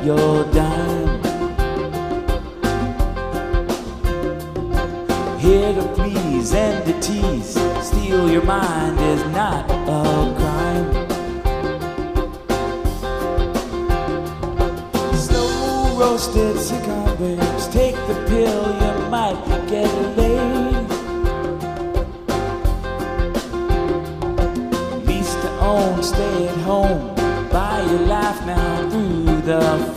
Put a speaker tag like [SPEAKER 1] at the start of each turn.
[SPEAKER 1] your dime. Here to please and to tease, steal your mind is not a crime. Slow roasted cigar babes, take the pill, you might get laid. Lease to own, stay at home, buy your life now through the